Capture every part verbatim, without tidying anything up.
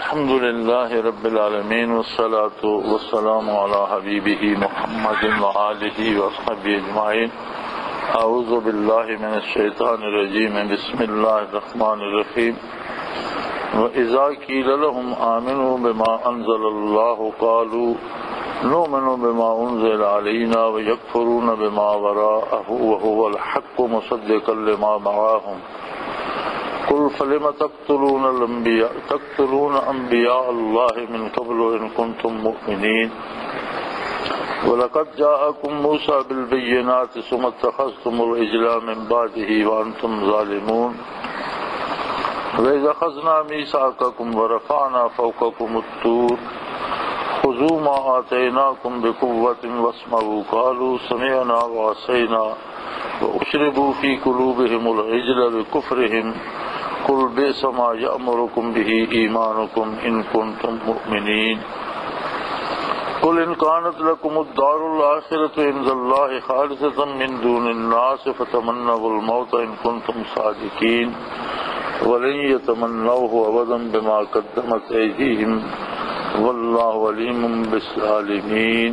الحمد لله رب العالمين والصلاة والسلام على حبيبه محمد وآله وصحبه أجمعين. أعوذ بالله من الشيطان الرجيم. بسم الله الرحمن الرحيم. وإذا قيل لهم آمنوا بما أنزل الله قالوا نؤمن بما أنزل علينا ويكفرون بما وراءه وهو الحق مصدقا لما معهم. قل فلم تقتلون الأنبياء تقتلون أنبياء الله من قبل إن كنتم مؤمنين. ولقد جاءكم موسى بالبينات ثم اتخذتم العجل من بعده وأنتم ظالمون. وإذا أخذنا ميثاقكم ورفعنا فوقكم الطور خذوا ما آتيناكم بقوة واسمعوا قالوا سمعنا وعصينا وأشربوا في قلوبهم العجل بكفرهم قل بئس ما يأمركم به إيمانكم إن كنتم مؤمنين. قل إن كانت لكم الدار الآخرة عند الله خالصة من دون الناس فتمنوا الموت إن كنتم صادقين ولن يتمنوه أبدا بما قدمت أيديهم والله عليم بالظالمين.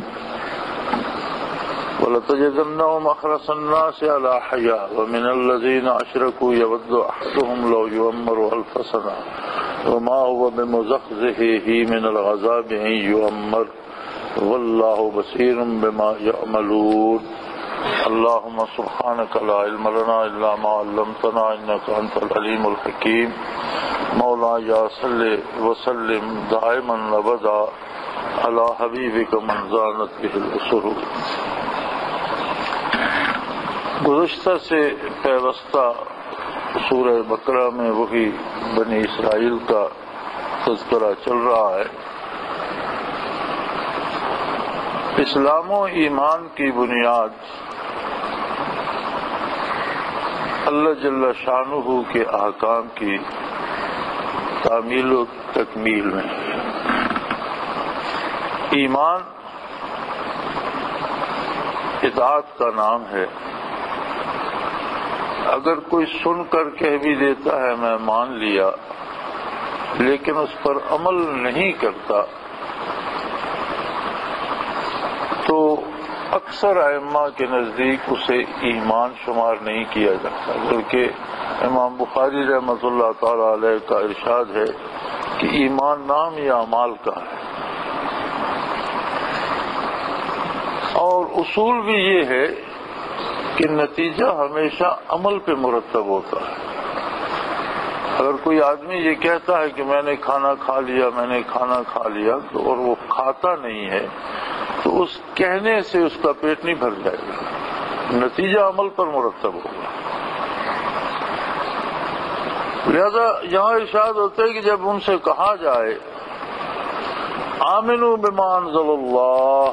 وَلَتَجِدَنَّهُمْ أَحْرَصَ النَّاسِ عَلَى حَيَاءٍ وَمِنَ الَّذِينَ أَشْرَكُوا يَوَدُّ أَحَدُهُمْ لَوْ يُعَمَّرُ أَلْفَ سَنَةٍ وَمَا هُوَ بِمُزَحْزِحِهِ مِنَ الْعَذَابِ أَن يُعَمَّرَ وَاللَّهُ بَصِيرٌ بِمَا يَعْمَلُونَ. اللهم سبحانك لا علم لنا إلا ما علمتنا إنك أنت العليم الحكيم. مولاي صل وسلم دائما أبدا على حبیبک من زانت به الاسر. گزشتہ سے پیوستہ سورہ بقرہ میں وہی بنی اسرائیل کا تذکرہ چل رہا ہے. اسلام و ایمان کی بنیاد اللہ جل شانہ کے احکام کی تعمیل و تکمیل میں. ایمان اطاعت کا نام ہے. اگر کوئی سن کر کہہ بھی دیتا ہے میں مان لیا لیکن اس پر عمل نہیں کرتا تو اکثر ائمہ کے نزدیک اسے ایمان شمار نہیں کیا جاتا، بلکہ امام بخاری رحمۃ اللہ تعالی علیہ کا ارشاد ہے کہ ایمان نام یا اعمال کا ہے. اور اصول بھی یہ ہے کہ نتیجہ ہمیشہ عمل پہ مرتب ہوتا ہے. اگر کوئی آدمی یہ کہتا ہے کہ میں نے کھانا کھا لیا میں نے کھانا کھا لیا تو اور وہ کھاتا نہیں ہے تو اس کہنے سے اس کا پیٹ نہیں بھر جائے گا، نتیجہ عمل پر مرتب ہوگا. لہذا یہاں ارشاد ہوتا ہے کہ جب ان سے کہا جائے آمنوا بما انزل اللہ،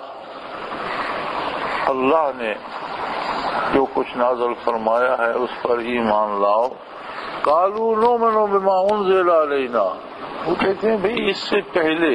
اللہ نے جو کچھ نازل فرمایا ہے اس پر ایمان لاؤ. قالوا نؤمن بما انزل علینا، وہ کہتے ہیں بھئی اس سے پہلے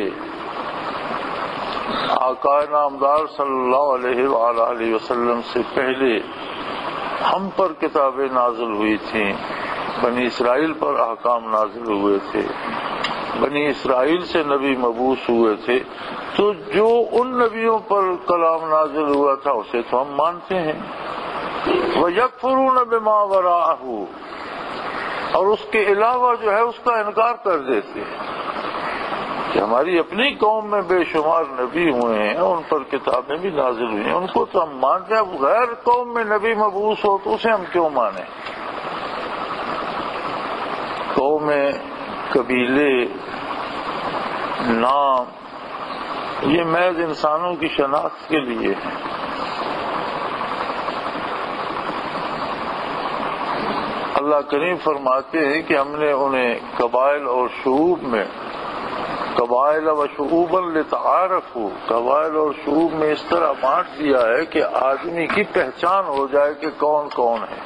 آقا نامدار صلی اللہ علیہ وآلہ وسلم سے پہلے ہم پر کتابیں نازل ہوئی تھیں، بنی اسرائیل پر احکام نازل ہوئے تھے، بنی اسرائیل سے نبی مبعوث ہوئے تھے، تو جو ان نبیوں پر کلام نازل ہوا تھا اسے تو ہم مانتے ہیں. وَيَكْفُرُونَ بِمَا وَرَاءَهُ، اور اس کے علاوہ جو ہے اس کا انکار کر دیتے ہیں کہ ہماری اپنی قوم میں بے شمار نبی ہوئے ہیں، ان پر کتابیں بھی نازل ہوئی ہیں، ان کو تو ہم مانتے ہیں. اب غیر قوم میں نبی مبعوث ہو تو اسے ہم کیوں مانیں؟ قومیں، قبیلے، نام یہ محض انسانوں کی شناخت کے لیے ہے. اللہ کریم فرماتے ہیں کہ ہم نے انہیں قبائل اور شعوب میں قبائل و شعوبا لتعارفوا، قبائل اور شعوب میں اس طرح بانٹ دیا ہے کہ آدمی کی پہچان ہو جائے کہ کون کون ہے.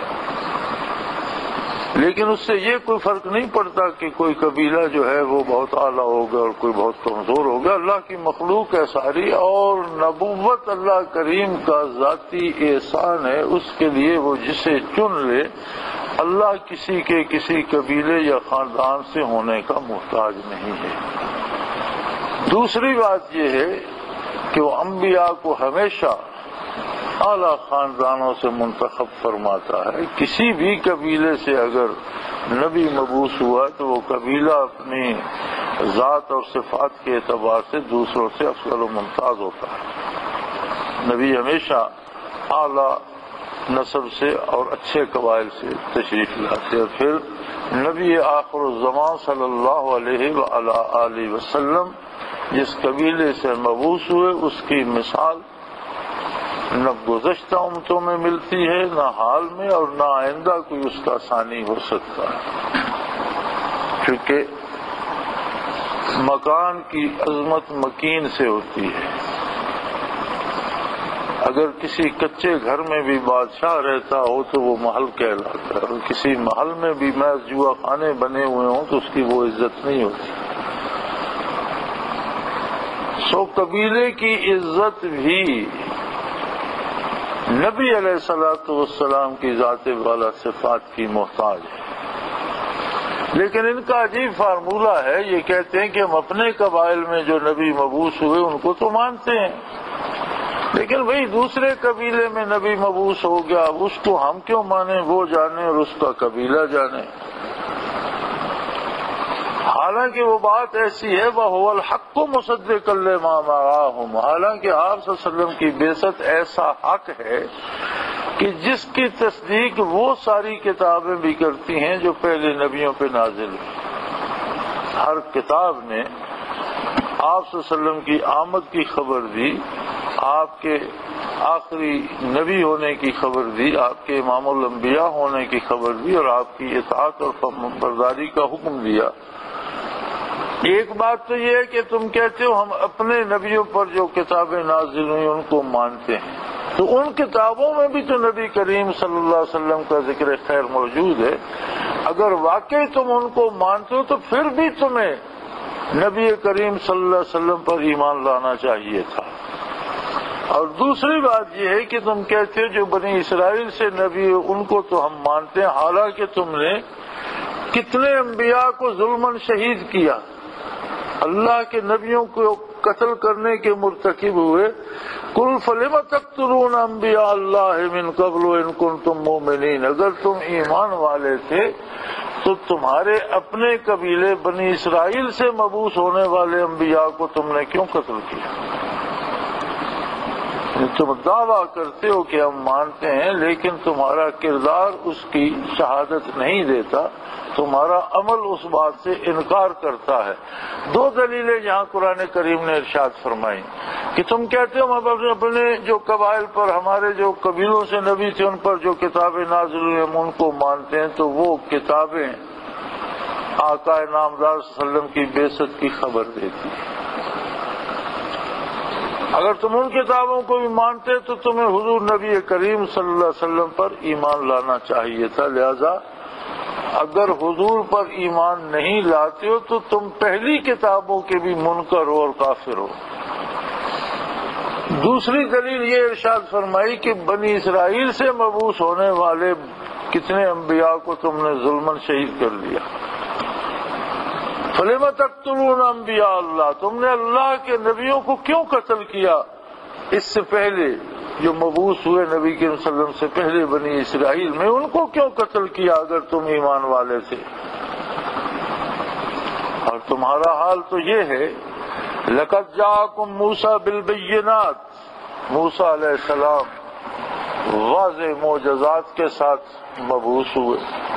لیکن اس سے یہ کوئی فرق نہیں پڑتا کہ کوئی قبیلہ جو ہے وہ بہت اعلیٰ ہوگا اور کوئی بہت کمزور ہوگا. اللہ کی مخلوق ہے ساری، اور نبوت اللہ کریم کا ذاتی احسان ہے، اس کے لیے وہ جسے چن لے اللہ کسی کے کسی قبیلے یا خاندان سے ہونے کا محتاج نہیں ہے۔ دوسری بات یہ ہے کہ وہ انبیاء کو ہمیشہ اعلیٰ خاندانوں سے منتخب فرماتا ہے۔ کسی بھی قبیلے سے اگر نبی مبعوث ہوا تو وہ قبیلہ اپنی ذات اور صفات کے اعتبار سے دوسروں سے افضل و ممتاز ہوتا ہے۔ نبی ہمیشہ اعلیٰ نسب سے اور اچھے قبائل سے تشریف لاتے ہیں۔ پھر نبی آخر الزمان صلی اللہ علیہ وآلہ وسلم جس قبیلے سے مبعوث ہوئے اس کی مثال نہ گزشتہ امتوں میں ملتی ہے، نہ حال میں، اور نہ آئندہ کوئی اس کا ثانی ہو سکتا ہے، کیونکہ مکان کی عظمت مکین سے ہوتی ہے۔ اگر کسی کچے گھر میں بھی بادشاہ رہتا ہو تو وہ محل کہلاتا ہے، اور کسی محل میں بھی محض جوا خانے بنے ہوئے ہوں تو اس کی وہ عزت نہیں ہوتی۔ سو قبیلے کی عزت بھی نبی علیہ الصلوۃ والسلام کی ذات والا صفات کی محتاج ہے۔ لیکن ان کا عجیب فارمولہ ہے، یہ کہتے ہیں کہ ہم اپنے قبائل میں جو نبی مبعوث ہوئے ان کو تو مانتے ہیں، لیکن وہی دوسرے قبیلے میں نبی مبعوث ہو گیا، اس کو ہم کیوں مانیں، وہ جانے اور اس کا قبیلہ جانے۔ حالانکہ وہ بات ایسی ہے وَهُوَ الْحَقُّ مُصَدِّقًا لِمَا مَعَهُمْ، حالانکہ آپ صلی اللہ علیہ وسلم کی بعثت ایسا حق ہے کہ جس کی تصدیق وہ ساری کتابیں بھی کرتی ہیں جو پہلے نبیوں پہ نازل ہوئی۔ ہر کتاب نے آپ صلی اللہ علیہ وسلم کی آمد کی خبر دی، آپ کے آخری نبی ہونے کی خبر دی، آپ کے امام الانبیاء ہونے کی خبر دی، اور آپ کی اطاعت اور فرمانبرداری کا حکم دیا۔ ایک بات تو یہ ہے کہ تم کہتے ہو ہم اپنے نبیوں پر جو کتابیں نازل ہوئی ان کو مانتے ہیں، تو ان کتابوں میں بھی تو نبی کریم صلی اللہ علیہ وسلم کا ذکر خیر موجود ہے۔ اگر واقعی تم ان کو مانتے ہو تو پھر بھی تمہیں نبی کریم صلی اللہ علیہ وسلم پر ایمان لانا چاہیے تھا۔ اور دوسری بات یہ ہے کہ تم کہتے ہو جو بنی اسرائیل سے نبی ان کو تو ہم مانتے ہیں، حالانکہ تم نے کتنے انبیاء کو ظلماً شہید کیا، اللہ کے نبیوں کو قتل کرنے کے مرتکب ہوئے۔ قُلْ فَلِمَ تَقْتُلُونَ أَنْبِيَاءَ اللَّهِ مِنْ قَبْلُ إِن كُنتُم مُؤْمِنِينَ، اگر تم ایمان والے تھے تو تمہارے اپنے قبیلے بنی اسرائیل سے مبعوث ہونے والے انبیاء کو تم نے کیوں قتل کیا؟ تم دعویٰ کرتے ہو کہ ہم مانتے ہیں، لیکن تمہارا کردار اس کی شہادت نہیں دیتا، تمہارا عمل اس بات سے انکار کرتا ہے۔ دو دلیلیں یہاں قرآن کریم نے ارشاد فرمائی کہ تم کہتے ہو ہم اپنے جو قبائل پر، ہمارے جو قبیلوں سے نبی تھے ان پر جو کتابیں نازل ہوئی ہم ان کو مانتے ہیں، تو وہ کتابیں آقا نامدار صلی اللہ علیہ وسلم کی بعثت کی خبر دیتی ہیں۔ اگر تم ان کتابوں کو بھی مانتے تو تمہیں حضور نبی کریم صلی اللہ علیہ وسلم پر ایمان لانا چاہیے تھا، لہذا اگر حضور پر ایمان نہیں لاتے ہو تو تم پہلی کتابوں کے بھی منکر ہو اور کافر ہو۔ دوسری دلیل یہ ارشاد فرمائی کہ بنی اسرائیل سے مبعوث ہونے والے کتنے انبیاء کو تم نے ظلماً شہید کر دیا۔ فَلِمَ تَقْتُلُونَ أَنْبِيَاءَ اللَّهِ، تم نے اللہ کے نبیوں کو کیوں قتل کیا؟ اس سے پہلے جو مبعوث ہوئے نبی کے صلی اللہ علیہ وسلم سے پہلے بنی اسرائیل میں، ان کو کیوں قتل کیا اگر تم ایمان والے تھے؟ اور تمہارا حال تو یہ ہے لَقَدْ جَاءَكُم مُوسَىٰ بِالْبَيِّنَاتِ، موسیٰ علیہ السلام واضح معجزات کے ساتھ مبعوث ہوئے۔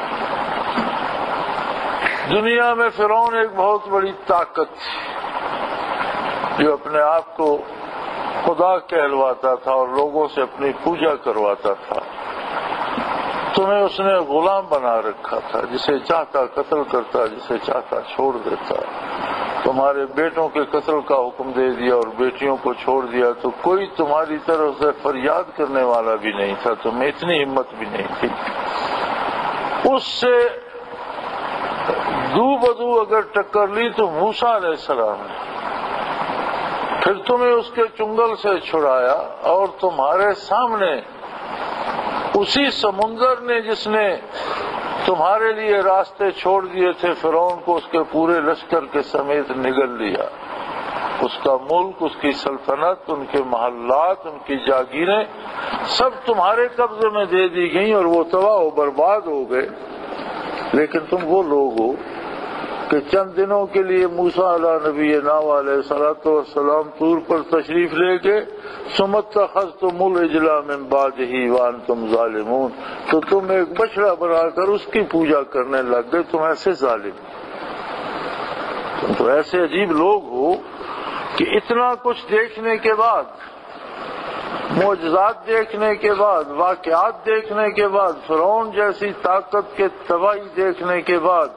دنیا میں فرعون ایک بہت بڑی طاقت تھی جو اپنے آپ کو خدا کہلواتا تھا اور لوگوں سے اپنی پوجا کرواتا تھا۔ تمہیں اس نے غلام بنا رکھا تھا، جسے چاہتا قتل کرتا، جسے چاہتا چھوڑ دیتا۔ تمہارے بیٹوں کے قتل کا حکم دے دیا اور بیٹیوں کو چھوڑ دیا، تو کوئی تمہاری طرف سے فریاد کرنے والا بھی نہیں تھا، تمہیں اتنی ہمت بھی نہیں تھی۔ اس سے دو بدو اگر ٹکر لی تو موسیٰ علیہ السلام نے پھر تمہیں اس کے چنگل سے چھڑایا، اور تمہارے سامنے اسی سمندر نے جس نے تمہارے لیے راستے چھوڑ دیے تھے، فرعون کو اس کے پورے لشکر کے سمیت نگل لیا، اس کا ملک، اس کی سلطنت، ان کے محلات، ان کی جاگیریں سب تمہارے قبضے میں دے دی گئیں اور وہ تباہ و برباد ہو گئے۔ لیکن تم وہ لوگ ہو کہ چند دنوں کے لیے موسیٰ علیہ نبینا علیہ الصلوۃ والسلام طور پر تشریف لے کے ثم اتخذتم العجل من بعدہ وانتم ظالمون، تو تم ایک بچڑا بنا کر اس کی پوجا کرنے لگ گئے، تم ایسے ظالم، تم تو ایسے عجیب لوگ ہو کہ اتنا کچھ دیکھنے کے بعد، معجزات دیکھنے کے بعد، واقعات دیکھنے کے بعد، فرعون جیسی طاقت کے تباہی دیکھنے کے بعد،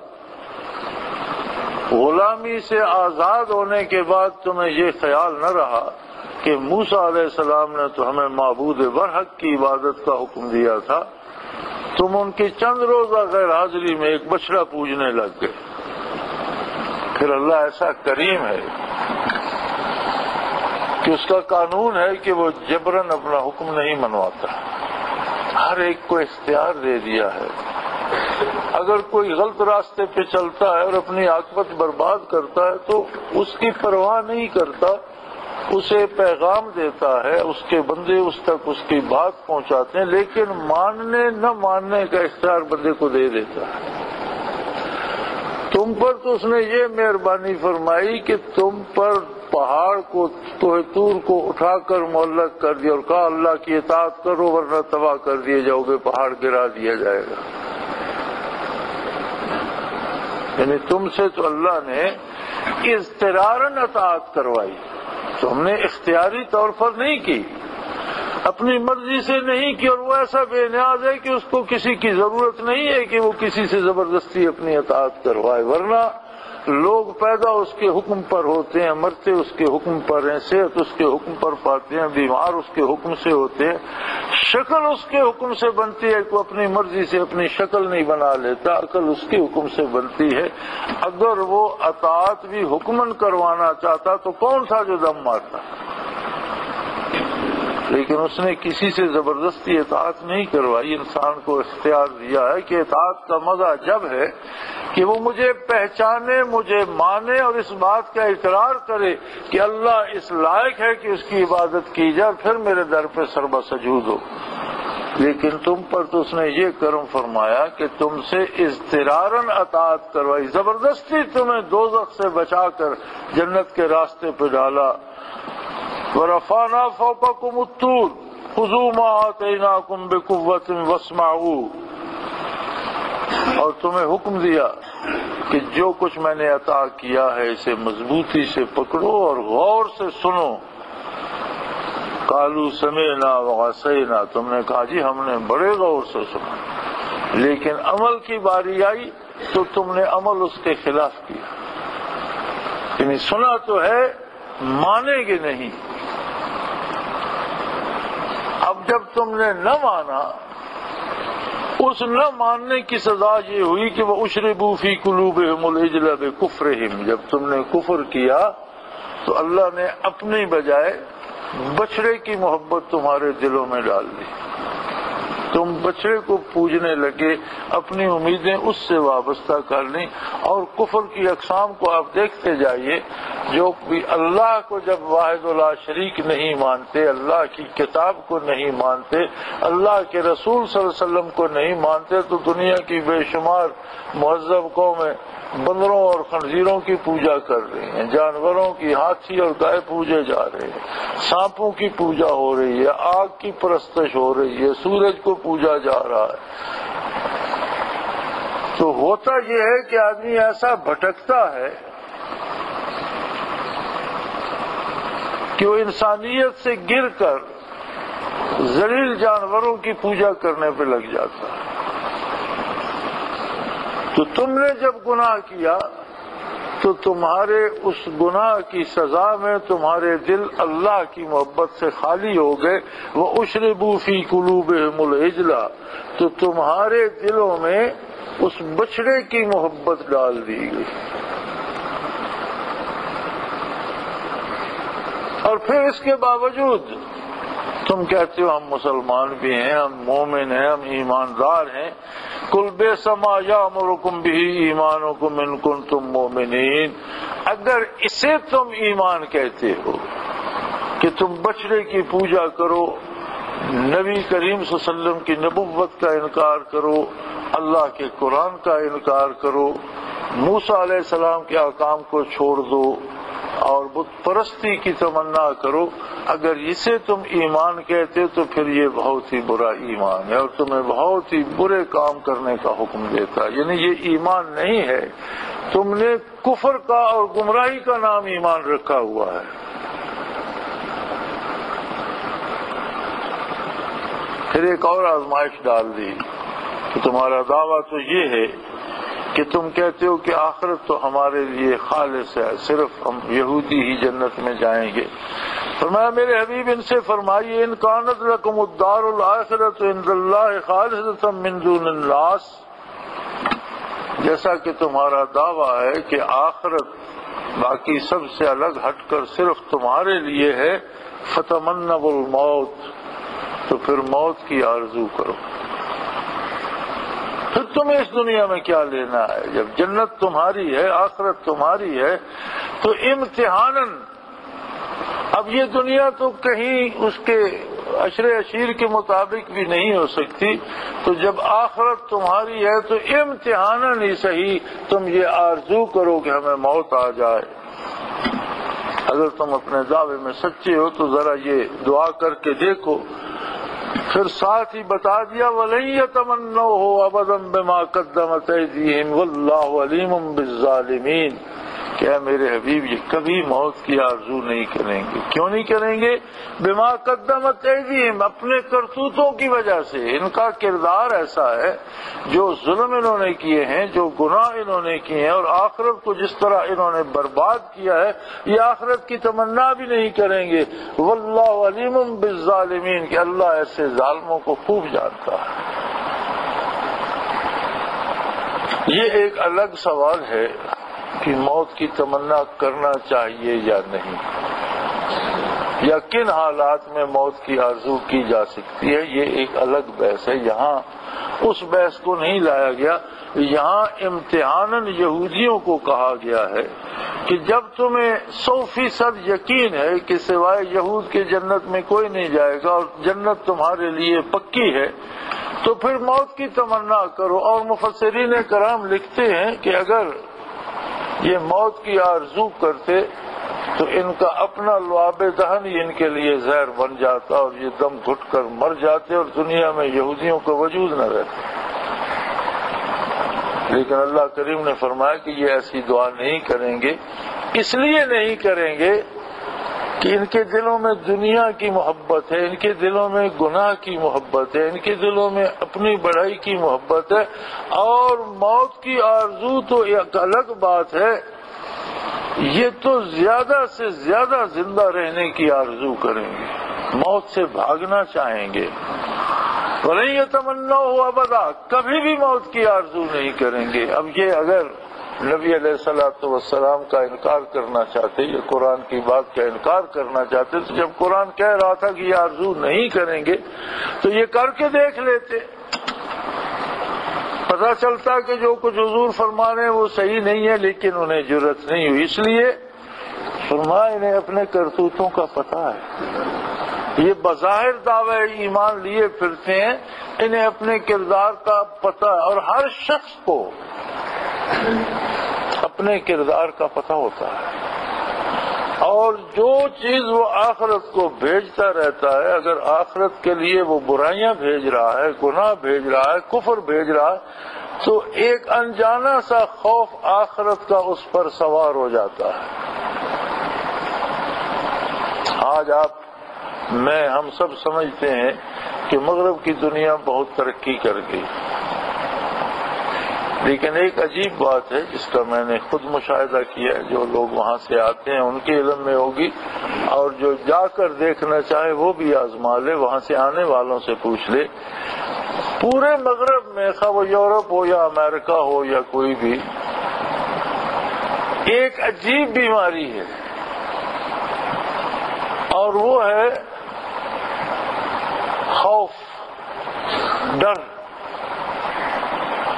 غلامی سے آزاد ہونے کے بعد تمہیں یہ خیال نہ رہا کہ موسیٰ علیہ السلام نے تو ہمیں معبود برحق کی عبادت کا حکم دیا تھا، تم ان کی چند روزہ غیر حاضری میں ایک بچڑا پوجنے لگ گئے۔ پھر اللہ ایسا کریم ہے کہ اس کا قانون ہے کہ وہ جبراً اپنا حکم نہیں منواتا، ہر ایک کو اختیار دے دیا ہے۔ اگر کوئی غلط راستے پہ چلتا ہے اور اپنی عاقبت برباد کرتا ہے تو اس کی پرواہ نہیں کرتا، اسے پیغام دیتا ہے، اس کے بندے اس تک اس کی بات پہنچاتے ہیں، لیکن ماننے نہ ماننے کا اختیار بندے کو دے دیتا ہے۔ تم پر تو اس نے یہ مہربانی فرمائی کہ تم پر پہاڑ کو، کوہ طور کو اٹھا کر معلق کر دیا اور کہا اللہ کی اطاعت کرو ورنہ تباہ کر دیے جاؤ گے، پہاڑ گرا دیا جائے گا۔ یعنی تم سے تو اللہ نے اضطراراً اطاعت کروائی، تو ہم نے اختیاری طور پر نہیں کی، اپنی مرضی سے نہیں کی، اور وہ ایسا بے نیاز ہے کہ اس کو کسی کی ضرورت نہیں ہے کہ وہ کسی سے زبردستی اپنی اطاعت کروائے، ورنہ لوگ پیدا اس کے حکم پر ہوتے ہیں، مرتے اس کے حکم پر ہیں، صحت اس کے حکم پر پاتے ہیں، بیمار اس کے حکم سے ہوتے ہیں، شکل اس کے حکم سے بنتی ہے، کوئی اپنی مرضی سے اپنی شکل نہیں بنا لیتا، عقل اس کے حکم سے بنتی ہے۔ اگر وہ اطاعت بھی حکمن کروانا چاہتا تو کون تھا جو دم مارتا؟ لیکن اس نے کسی سے زبردستی اطاعت نہیں کروائی، انسان کو اختیار دیا ہے کہ اطاعت کا مزہ جب ہے کہ وہ مجھے پہچانے، مجھے مانے اور اس بات کا اقرار کرے کہ اللہ اس لائق ہے کہ اس کی عبادت کی جائے، پھر میرے در پہ سربہ سجود ہو۔ لیکن تم پر تو اس نے یہ کرم فرمایا کہ تم سے اضطراراً اطاعت کروائی، زبردستی تمہیں دوزخ سے بچا کر جنت کے راستے پہ ڈالا۔ وَرَفَعْنَا فَوْقَكُمُ الطُّورَ خُذُوا مَا آتَيْنَاكُمْ بِقُوَّةٍ وَاسْمَعُوا، اور تمہیں حکم دیا کہ جو کچھ میں نے عطا کیا ہے اسے مضبوطی سے پکڑو اور غور سے سنو۔ قَالُوا سَمِعْنَا وَعَصَيْنَا، تم نے کہا جی ہم نے بڑے غور سے سنا، لیکن عمل کی باری آئی تو تم نے عمل اس کے خلاف کیا، یعنی سنا تو ہے مانیں گے نہیں۔ اب جب تم نے نہ مانا، اس نہ ماننے کی سزا یہ ہوئی کہ وہ اشربوا فی قلوبہم العجل بکفرہم، جب تم نے کفر کیا تو اللہ نے اپنی بجائے بچڑے کی محبت تمہارے دلوں میں ڈال دی، تم بچڑے کو پوجنے لگے، اپنی امیدیں اس سے وابستہ کر لیں، اور کفر کی اقسام کو آپ دیکھتے جائیے، جو بھی اللہ کو جب واحد لا شریک نہیں مانتے، اللہ کی کتاب کو نہیں مانتے، اللہ کے رسول صلی اللہ علیہ وسلم کو نہیں مانتے، تو دنیا کی بے شمار مہذب قومیں بندروں اور خنزیروں کی پوجا کر رہی ہیں، جانوروں کی، ہاتھی اور گائے پوجے جا رہے ہیں، سانپوں کی پوجا ہو رہی ہے، آگ کی پرستش ہو رہی ہے، سورج کو پوجا جا رہا ہے۔ تو ہوتا یہ ہے کہ آدمی ایسا بھٹکتا ہے کہ وہ انسانیت سے گر کر ذلیل جانوروں کی پوجا کرنے پہ لگ جاتا ہے۔ تو تم نے جب گناہ کیا تو تمہارے اس گناہ کی سزا میں تمہارے دل اللہ کی محبت سے خالی ہو گئے، وَأُشْرِبُوا فِي قُلُوبِهِمُ الْعِجْلَ، تو تمہارے دلوں میں اس بچڑے کی محبت ڈال دی گئی، اور پھر اس کے باوجود تم کہتے ہو ہم مسلمان بھی ہیں، ہم مومن ہیں، ہم ایماندار ہیں، قل بئس ما یأمرکم بہ ایمانکم ان کنتم مؤمنین، اگر اسے تم ایمان کہتے ہو کہ تم بچڑے کی پوجا کرو، نبی کریم صلی اللہ علیہ وسلم کی نبوت کا انکار کرو، اللہ کے قرآن کا انکار کرو، موسیٰ علیہ السلام کے احکام کو چھوڑ دو اور بت پرستی کی تمنا کرو، اگر اسے تم ایمان کہتے تو پھر یہ بہت ہی برا ایمان ہے اور تمہیں بہت ہی برے کام کرنے کا حکم دیتا ہے، یعنی یہ ایمان نہیں ہے، تم نے کفر کا اور گمراہی کا نام ایمان رکھا ہوا ہے۔ پھر ایک اور آزمائش ڈال دی کہ تمہارا دعویٰ تو یہ ہے کہ تم کہتے ہو کہ آخرت تو ہمارے لیے خالص ہے، صرف ہم یہودی ہی جنت میں جائیں گے۔ فرمایا میرے حبیب ان سے فرمائیے ان کانت لکم الدار الآخرۃ عند اللہ خالصۃ من دون الناس، جیسا کہ تمہارا دعویٰ ہے کہ آخرت باقی سب سے الگ ہٹ کر صرف تمہارے لیے ہے، فتمنوا الموت، تو پھر موت کی آرزو کرو۔ پھر تمہیں اس دنیا میں کیا لینا ہے؟ جب جنت تمہاری ہے، آخرت تمہاری ہے، تو امتحاناً اب یہ دنیا تو کہیں اس کے عشر عشیر کے مطابق بھی نہیں ہو سکتی، تو جب آخرت تمہاری ہے تو امتحاناً ہی صحیح تم یہ آرزو کرو کہ ہمیں موت آ جائے۔ اگر تم اپنے دعوے میں سچے ہو تو ذرا یہ دعا کر کے دیکھو۔ پھر ساتھ ہی بتا دیا وَلَن يَتَمَنَّوْهُ أَبَدًا بِمَا قَدَّمَتْ أَيْدِيهِمْ وَاللَّهُ عَلِيمٌ بِالظَّالِمِينَ، کیا میرے حبیب یہ کبھی موت کی آرزو نہیں کریں گے؟ کیوں نہیں کریں گے؟ بِمَا قَدَّمَتْ أَيْدِيهِمْ، اپنے کرتوتوں کی وجہ سے، ان کا کردار ایسا ہے، جو ظلم انہوں نے کیے ہیں، جو گناہ انہوں نے کیے ہیں، اور آخرت کو جس طرح انہوں نے برباد کیا ہے، یہ آخرت کی تمنا بھی نہیں کریں گے۔ واللہ علیم بالظالمین، کہ اللہ ایسے ظالموں کو خوب جانتا ہے۔ یہ ایک الگ سوال ہے کہ موت کی تمنا کرنا چاہیے یا نہیں، یا کن حالات میں موت کی آرزو کی جا سکتی ہے، یہ ایک الگ بحث ہے۔ یہاں اس بحث کو نہیں لایا گیا، یہاں امتحاناً یہودیوں کو کہا گیا ہے کہ جب تمہیں سو فیصد یقین ہے کہ سوائے یہود کے جنت میں کوئی نہیں جائے گا اور جنت تمہارے لیے پکی ہے، تو پھر موت کی تمنا کرو۔ اور مفسرین کرام لکھتے ہیں کہ اگر یہ موت کی آرزو کرتے تو ان کا اپنا لعاب دہن ہی ان کے لیے زہر بن جاتا اور یہ دم گھٹ کر مر جاتے اور دنیا میں یہودیوں کا وجود نہ رہتا۔ لیکن اللہ کریم نے فرمایا کہ یہ ایسی دعا نہیں کریں گے، اس لیے نہیں کریں گے کہ ان کے دلوں میں دنیا کی محبت ہے، ان کے دلوں میں گناہ کی محبت ہے، ان کے دلوں میں اپنی بڑائی کی محبت ہے، اور موت کی آرزو تو ایک الگ بات ہے، یہ تو زیادہ سے زیادہ زندہ رہنے کی آرزو کریں گے، موت سے بھاگنا چاہیں گے۔ وَلَن يَتَمَنَّوْهُ أَبَدًا، کبھی بھی موت کی آرزو نہیں کریں گے۔ اب یہ اگر نبی علیہ الصلوۃ والسلام کا انکار کرنا چاہتے یا قرآن کی بات کا انکار کرنا چاہتے تو جب قرآن کہہ رہا تھا کہ یہ آرزو نہیں کریں گے تو یہ کر کے دیکھ لیتے، پتہ چلتا کہ جو کچھ حضور فرما رہے ہیں وہ صحیح نہیں ہے، لیکن انہیں جرأت نہیں ہوئی، اس لیے فرمایا انہیں اپنے کرتوتوں کا پتہ ہے، یہ بظاہر دعوے ایمان لیے پھرتے ہیں، انہیں اپنے کردار کا پتہ ہے، اور ہر شخص کو اپنے کردار کا پتہ ہوتا ہے، اور جو چیز وہ آخرت کو بھیجتا رہتا ہے، اگر آخرت کے لیے وہ برائیاں بھیج رہا ہے، گناہ بھیج رہا ہے، کفر بھیج رہا ہے، تو ایک انجانا سا خوف آخرت کا اس پر سوار ہو جاتا ہے۔ آج آپ میں ہم سب سمجھتے ہیں کہ مغرب کی دنیا بہت ترقی کر گئی، لیکن ایک عجیب بات ہے جس کا میں نے خود مشاہدہ کیا ہے، جو لوگ وہاں سے آتے ہیں ان کے علم میں ہوگی، اور جو جا کر دیکھنا چاہے وہ بھی آزما لے، وہاں سے آنے والوں سے پوچھ لے، پورے مغرب میں خواہ وہ یورپ ہو یا امریکہ ہو یا کوئی بھی، ایک عجیب بیماری ہے، اور وہ ہے خوف، ڈر۔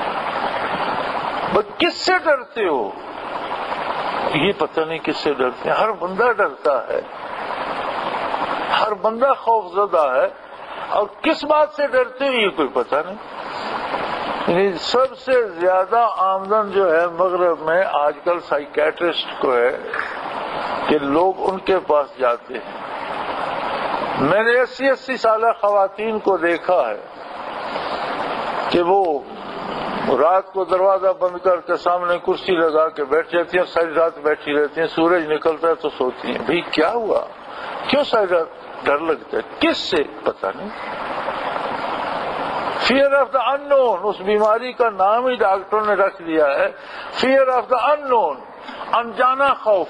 کس سے ڈرتے ہو؟ یہ پتہ نہیں کس سے ڈرتے ہیں. ہر بندہ ڈرتا ہے، ہر بندہ خوف زدہ ہے، اور کس بات سے ڈرتے ہو یہ کوئی پتہ نہیں. یعنی سب سے زیادہ آمدن جو ہے مغرب میں آج کل سائیکیٹرسٹ کو ہے کہ لوگ ان کے پاس جاتے ہیں. میں نے اسی اسی سالہ خواتین کو دیکھا ہے کہ وہ رات کو دروازہ بند کر کے سامنے کرسی لگا کے بیٹھ جاتی ہیں، ساری رات بیٹھی رہتی ہیں، سورج نکلتا ہے تو سوتی ہیں. بھئی کیا ہوا؟ کیوں ساری رات ڈر لگتا ہے؟ کس سے؟ پتہ نہیں. فیئر آف دا ان نون، اس بیماری کا نام ہی ڈاکٹروں نے رکھ دیا ہے فیئر آف دا ان نون، انجانا خوف.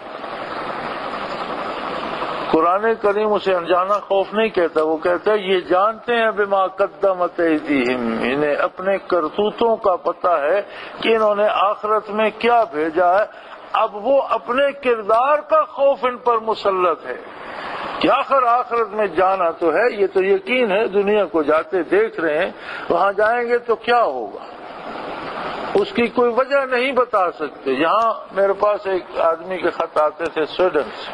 قرآن کریم اسے انجانا خوف نہیں کہتا، وہ کہتا ہے یہ جانتے ہیں بما قدمت ایدیہم، انہیں اپنے کرتوتوں کا پتہ ہے کہ انہوں نے آخرت میں کیا بھیجا ہے. اب وہ اپنے کردار کا خوف ان پر مسلط ہے کہ آخر آخرت میں جانا تو ہے، یہ تو یقین ہے، دنیا کو جاتے دیکھ رہے ہیں، وہاں جائیں گے تو کیا ہوگا، اس کی کوئی وجہ نہیں بتا سکتے. یہاں میرے پاس ایک آدمی کے خط آتے تھے سویڈن سے،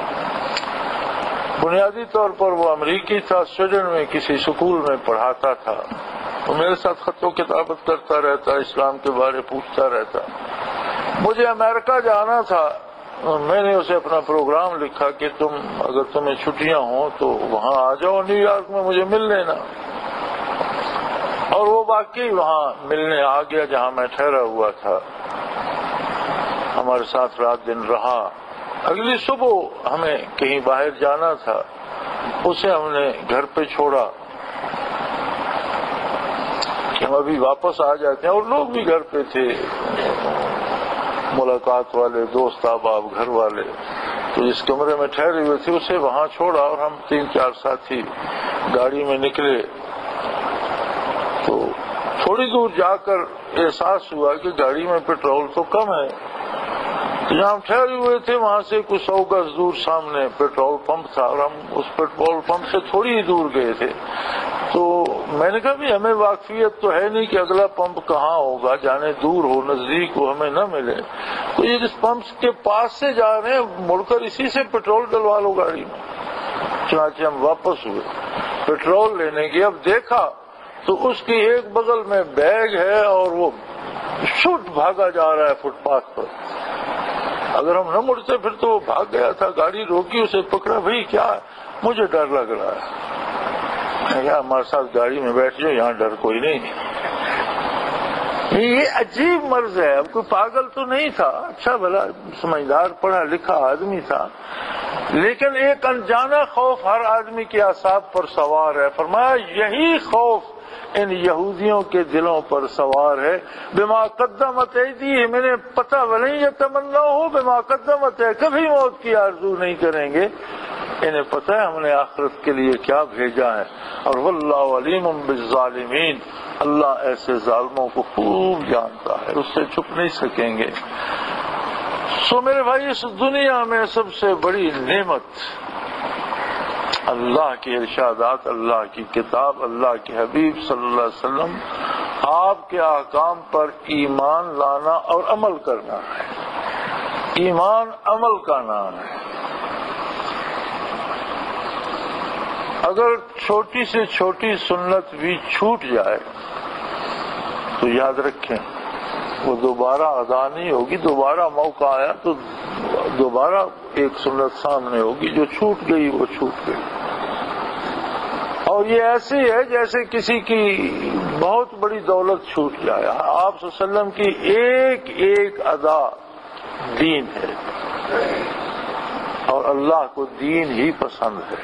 بنیادی طور پر وہ امریکی تھا، سویڈن میں کسی سکول میں پڑھاتا تھا. وہ میرے ساتھ خط و کتابت کرتا رہتا، اسلام کے بارے پوچھتا رہتا. مجھے امریکہ جانا تھا، میں نے اسے اپنا پروگرام لکھا کہ تم اگر تمہیں چھٹیاں ہوں تو وہاں آ جاؤ نیو یارک میں، مجھے مل لینا. اور وہ واقعی وہاں ملنے آ گیا جہاں میں ٹھہرا ہوا تھا، ہمارے ساتھ رات دن رہا. اگلی صبح ہمیں کہیں باہر جانا تھا، اسے ہم نے گھر پہ چھوڑا کہ ہم ابھی واپس آ جاتے ہیں، اور لوگ بھی گھر پہ تھے، ملاقات والے، دوست احباب، گھر والے. تو جس کمرے میں ٹھہرے ہوئے تھے اسے وہاں چھوڑا اور ہم تین چار ساتھی گاڑی میں نکلے. تو تھوڑی دور جا کر احساس ہوا کہ گاڑی میں پیٹرول تو کم ہے. جہاں ہم ٹھہرے ہوئے تھے وہاں سے کچھ سو گز دور سامنے پیٹرول پمپ تھا، اور ہم اس پیٹرول پمپ سے تھوڑی ہی دور گئے تھے. تو میں نے کہا بھی ہمیں واقفیت تو ہے نہیں کہ اگلا پمپ کہاں ہوگا، جانے دور ہو نزدیک ہو ہمیں نہ ملے. تو یہ جس پمپ کے پاس سے جا رہے ہیں مڑ کر اسی سے پیٹرول ڈلوا لو گاڑی میں. چنانچہ ہم واپس ہوئے پیٹرول لینے کی. اب دیکھا تو اس کی ایک بغل میں بیگ ہے اور وہ شوٹ بھاگا جا رہا ہے فٹ پاتھ پر. اگر ہم نہ مڑتے پھر تو وہ بھاگ گیا تھا. گاڑی روکی، اسے پکڑا، بھئی کیا؟ مجھے ڈر لگ رہا ہے. کہا ہمارے ساتھ گاڑی میں بیٹھ جاؤ، یہاں ڈر کوئی نہیں. یہ عجیب مرض ہے. اب کوئی پاگل تو نہیں تھا، اچھا بھلا سمجھدار پڑھا لکھا آدمی تھا، لیکن ایک انجانا خوف ہر آدمی کے اعصاب پر سوار ہے. فرمایا یہی خوف ان یہودیوں کے دلوں پر سوار ہے. بما قدمت ایدیہم، انہیں پتہ ولن یتمنوہ بما قدمت ہے، کبھی موت کی آرزو نہیں کریں گے. انہیں پتہ ہے ہم نے آخرت کے لیے کیا بھیجا ہے. اور واللہ علیم بالظالمین، اللہ ایسے ظالموں کو خوب جانتا ہے، اس سے چھپ نہیں سکیں گے. سو میرے بھائی، اس دنیا میں سب سے بڑی نعمت اللہ کے ارشادات، اللہ کی کتاب، اللہ کے حبیب صلی اللہ علیہ وسلم، آپ کے احکام پر ایمان لانا اور عمل کرنا ہے. ایمان عمل کا نام ہے. اگر چھوٹی سے چھوٹی سنت بھی چھوٹ جائے تو یاد رکھیں وہ دوبارہ ادا نہیں ہوگی. دوبارہ موقع آیا تو دوبارہ ایک سنت سامنے ہوگی، جو چھوٹ گئی وہ چھوٹ گئی. اور یہ ایسی ہے جیسے کسی کی بہت بڑی دولت چھوٹ جائے. آپ صلی اللہ علیہ وسلم کی ایک ایک ادا دین ہے، اور اللہ کو دین ہی پسند ہے.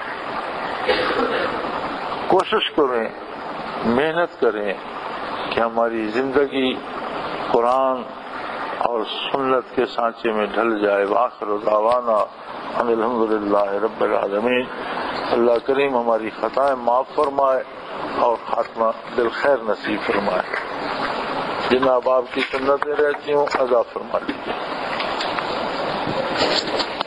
کوشش کریں، محنت کریں کہ ہماری زندگی قرآن اور سنت کے سانچے میں ڈھل جائے. وآخر دعوانا ان الحمدللہ رب العالمین. اللہ کریم ہماری خطائیں معاف فرمائے اور خاتمہ بالخیر نصیب فرمائے. جناب آپ کی سنتیں رہتی ہوں ادا فرما لیجیے.